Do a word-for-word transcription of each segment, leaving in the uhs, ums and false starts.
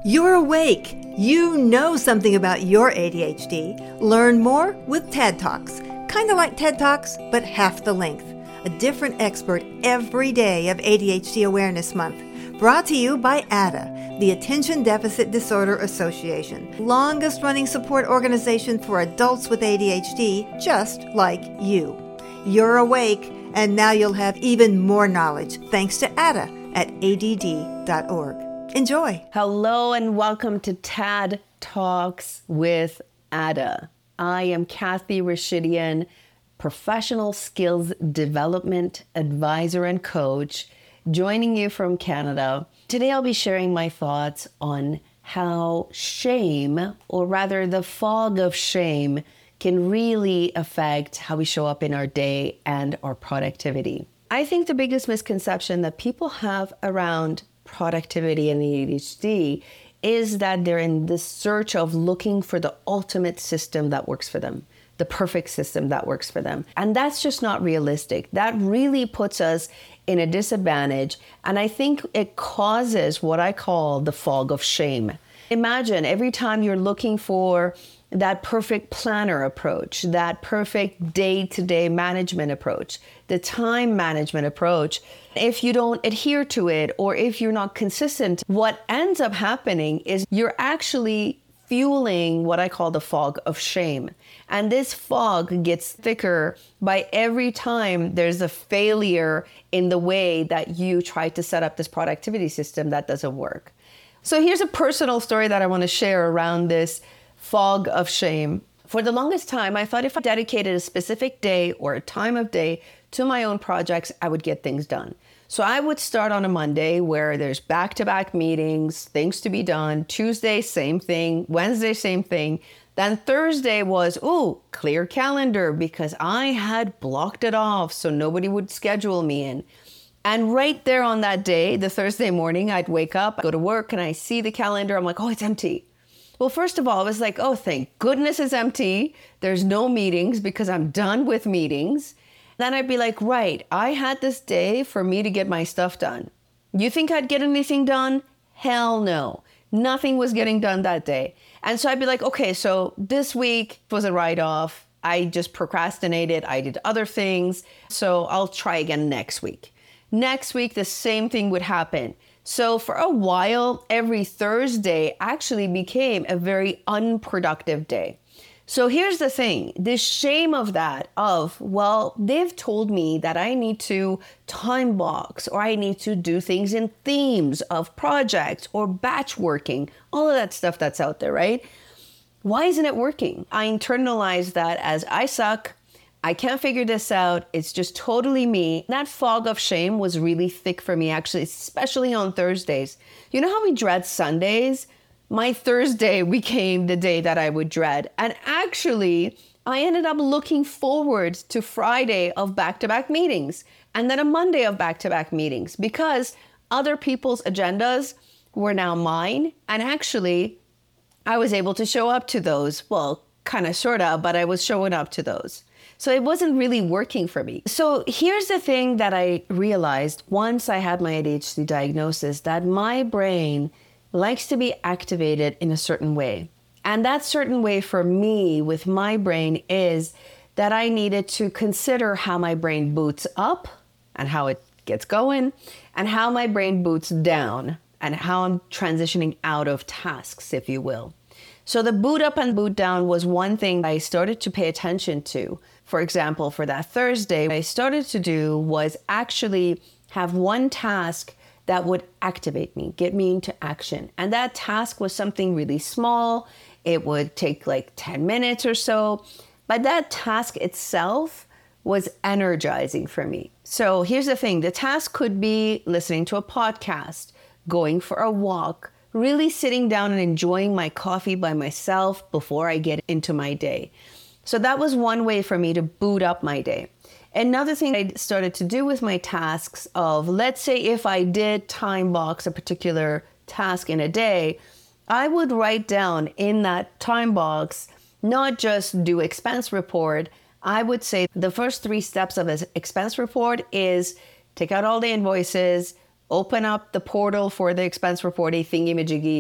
You're awake. You know something about your A D H D. Learn more with TED Talks. Kind of like TED Talks, but half the length. A different expert every day of A D H D Awareness Month. Brought to you by A D A, the Attention Deficit Disorder Association, longest running support organization for adults with A D H D, just like you. You're awake, and now you'll have even more knowledge thanks to A D A at A D D dot org. Enjoy. Hello and welcome to TED Talks with A D A. I am Kathy Rashidian, professional skills development advisor and coach, joining you from Canada. Today I'll be sharing my thoughts on how shame, or rather the fog of shame, can really affect how we show up in our day and our productivity. I think the biggest misconception that people have around productivity and A D H D is that they're in the search of looking for the ultimate system that works for them, the perfect system that works for them. And that's just not realistic. That really puts us in a disadvantage. And I think it causes what I call the fog of shame. Imagine every time you're looking for that perfect planner approach, that perfect day-to-day management approach, the time management approach, if you don't adhere to it or if you're not consistent, what ends up happening is you're actually fueling what I call the fog of shame. And this fog gets thicker by every time there's a failure in the way that you try to set up this productivity system that doesn't work. So here's a personal story that I want to share around this fog of shame. For the longest time, I thought if I dedicated a specific day or a time of day to my own projects, I would get things done. So I would start on a Monday where there's back-to-back meetings, things to be done. Tuesday, same thing. Wednesday, same thing. Then Thursday was, ooh, clear calendar because I had blocked it off so nobody would schedule me in. And right there on that day, the Thursday morning, I'd wake up, go to work, and I see the calendar. I'm like, oh, it's empty. Well, first of all, I was like, oh, thank goodness it's empty. There's no meetings because I'm done with meetings. Then I'd be like, right, I had this day for me to get my stuff done. You think I'd get anything done? Hell no. Nothing was getting done that day. And so I'd be like, okay, so this week was a write-off. I just procrastinated. I did other things. So I'll try again next week. Next week, the same thing would happen. So for a while, every Thursday actually became a very unproductive day. So here's the thing, the shame of that, of, well, they've told me that I need to time box or I need to do things in themes of projects or batch working, all of that stuff that's out there, right? Why isn't it working? I internalized that as I suck. I can't figure this out. It's just totally me. That fog of shame was really thick for me, actually, especially on Thursdays. You know how we dread Sundays? My Thursday became the day that I would dread. And actually, I ended up looking forward to Friday of back-to-back meetings and then a Monday of back-to-back meetings because other people's agendas were now mine. And actually, I was able to show up to those. Well, kind of, sort of, but I was showing up to those. So it wasn't really working for me. So here's the thing that I realized once I had my A D H D diagnosis, that my brain likes to be activated in a certain way. And that certain way for me with my brain is that I needed to consider how my brain boots up and how it gets going and how my brain boots down and how I'm transitioning out of tasks, if you will. So the boot up and boot down was one thing I started to pay attention to. For example, for that Thursday, what I started to do was actually have one task that would activate me, get me into action. And that task was something really small. It would take like ten minutes or so. But that task itself was energizing for me. So here's the thing. The task could be listening to a podcast, going for a walk, really sitting down and enjoying my coffee by myself before I get into my day. So that was one way for me to boot up my day. Another thing I started to do with my tasks of, let's say if I did time box a particular task in a day, I would write down in that time box, not just do expense report. I would say the first three steps of an expense report is take out all the invoices, open up the portal for the expense report, a thingy-majiggy,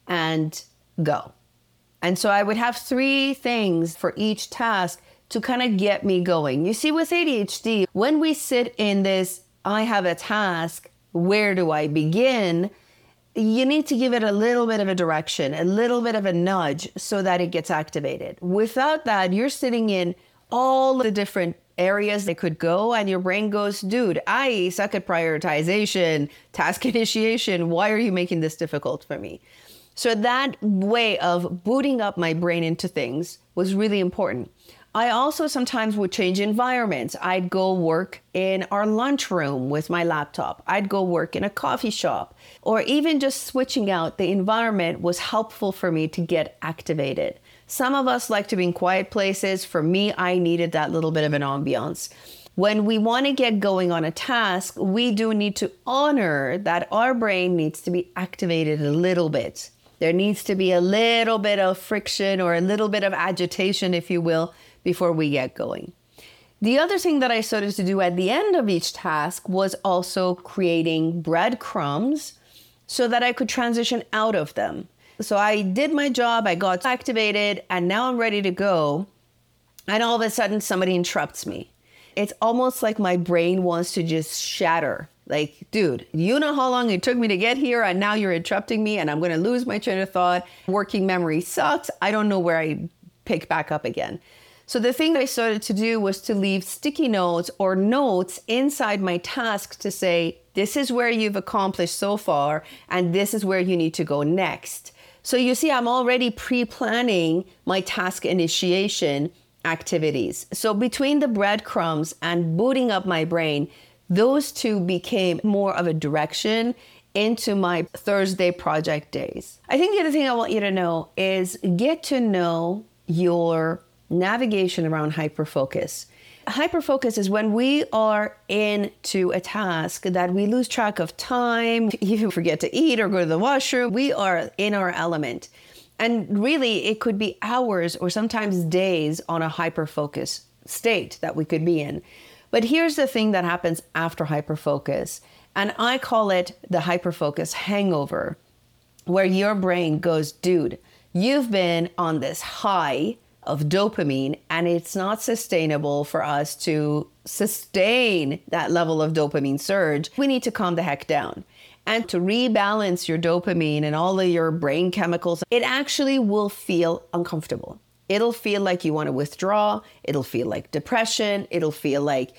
and go. And so I would have three things for each task to kind of get me going. You see, with A D H D, when we sit in this, I have a task, where do I begin? You need to give it a little bit of a direction, a little bit of a nudge so that it gets activated. Without that, you're sitting in all the different areas they could go, and your brain goes, dude, I suck at prioritization, task initiation. Why are you making this difficult for me? So that way of booting up my brain into things was really important. I also sometimes would change environments. I'd go work in our lunchroom with my laptop. I'd go work in a coffee shop, or even just switching out the environment was helpful for me to get activated. Some of us like to be in quiet places. For me, I needed that little bit of an ambiance. When we want to get going on a task, we do need to honor that our brain needs to be activated a little bit. There needs to be a little bit of friction or a little bit of agitation, if you will, before we get going. The other thing that I started to do at the end of each task was also creating breadcrumbs so that I could transition out of them. So I did my job, I got activated, and now I'm ready to go. And all of a sudden somebody interrupts me. It's almost like my brain wants to just shatter. Like, dude, you know how long it took me to get here, and now you're interrupting me, and I'm going to lose my train of thought. Working memory sucks. I don't know where I pick back up again. So the thing that I started to do was to leave sticky notes or notes inside my task to say, this is where you've accomplished so far, and this is where you need to go next. So you see, I'm already pre-planning my task initiation activities. So between the breadcrumbs and booting up my brain, those two became more of a direction into my Thursday project days. I think the other thing I want you to know is get to know your navigation around hyperfocus. Hyperfocus is when we are into a task that we lose track of time, even forget to eat or go to the washroom. We are in our element. And really, it could be hours or sometimes days on a hyperfocus state that we could be in. But here's the thing that happens after hyperfocus, and I call it the hyperfocus hangover, where your brain goes, dude, you've been on this high of dopamine, and it's not sustainable for us to sustain that level of dopamine surge. We need to calm the heck down. And to rebalance your dopamine and all of your brain chemicals, it actually will feel uncomfortable. It'll feel like you want to withdraw. It'll feel like depression. It'll feel like,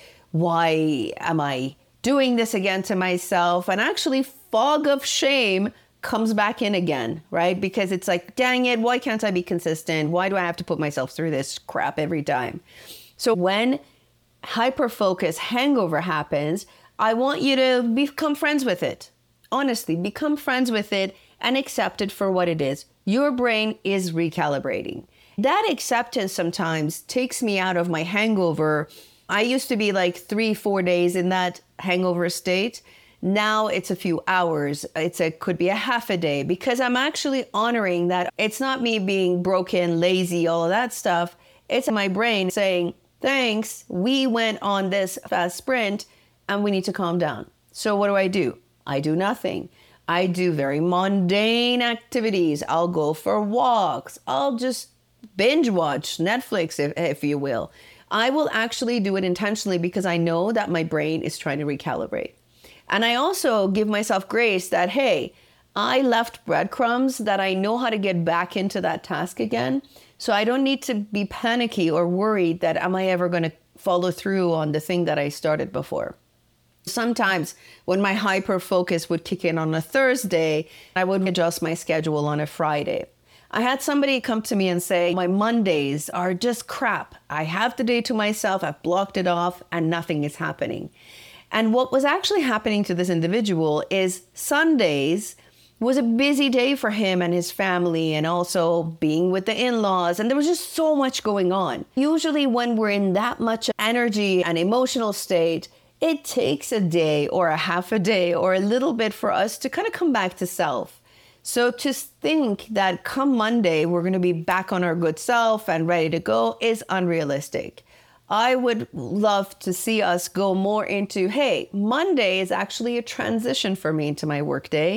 why am I doing this again to myself? And actually, fog of shame comes back in again, right? Because it's like, dang it, why can't I be consistent? Why do I have to put myself through this crap every time? So when hyperfocus hangover happens, I want you to become friends with it. Honestly, become friends with it and accept it for what it is. Your brain is recalibrating. That acceptance sometimes takes me out of my hangover. I used to be like three, four days in that hangover state. Now it's a few hours. It's a could be a half a day, because I'm actually honoring that it's not me being broken, lazy, all of that stuff. It's my brain saying, thanks, we went on this fast sprint and we need to calm down. So what do I do? I do nothing. I do very mundane activities. I'll go for walks. I'll just binge watch Netflix, if, if you will. I will actually do it intentionally because I know that my brain is trying to recalibrate. And I also give myself grace that, hey, I left breadcrumbs that I know how to get back into that task again. So I don't need to be panicky or worried that am I ever going to follow through on the thing that I started before. Sometimes when my hyper focus would kick in on a Thursday, I would adjust my schedule on a Friday. I had somebody come to me and say, my Mondays are just crap. I have the day to myself. I've blocked it off and nothing is happening. And what was actually happening to this individual is Sundays was a busy day for him and his family, and also being with the in-laws. And there was just so much going on. Usually when we're in that much energy and emotional state, it takes a day or a half a day or a little bit for us to kind of come back to self. So to think that come Monday, we're going to be back on our good self and ready to go is unrealistic. I would love to see us go more into, hey, Monday is actually a transition for me into my workday.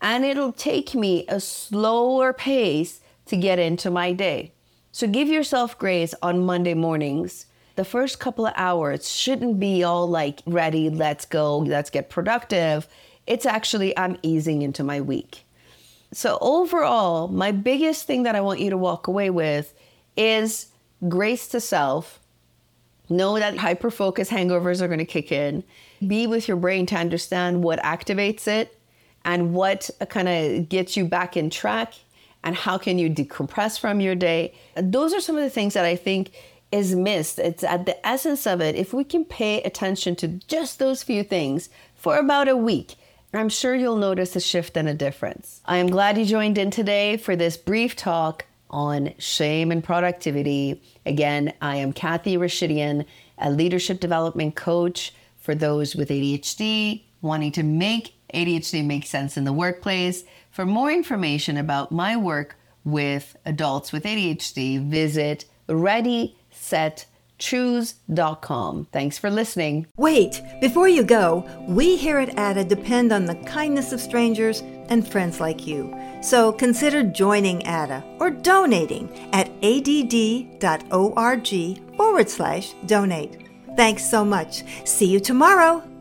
and it'll take me a slower pace to get into my day. So give yourself grace on Monday mornings. The first couple of hours shouldn't be all like, ready, let's go, let's get productive. It's actually, I'm easing into my week. So overall, my biggest thing that I want you to walk away with is grace to self. Know that hyper-focus hangovers are going to kick in. Be with your brain to understand what activates it and what kind of gets you back in track and how can you decompress from your day. Those are some of the things that I think is missed. It's at the essence of it. If we can pay attention to just those few things for about a week, I'm sure you'll notice a shift and a difference. I am glad you joined in today for this brief talk on shame and productivity. Again, I am Kathy Rashidian, a leadership development coach for those with A D H D, wanting to make A D H D make sense in the workplace. For more information about my work with adults with A D H D, visit ready set choose dot com. Thanks for listening. Wait, before you go, we here at A D A depend on the kindness of strangers and friends like you. So consider joining A D A or donating at add.org forward slash donate. Thanks so much. See you tomorrow.